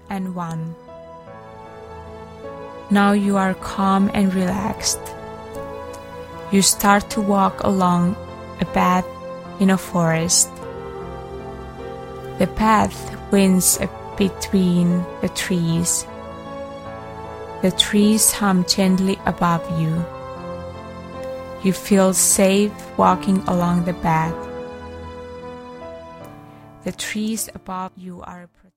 and 1. Now you are calm and relaxed. You start to walk along a path in a forest. The path winds between the trees. The trees hum gently above you. You feel safe walking along the path. The trees above you are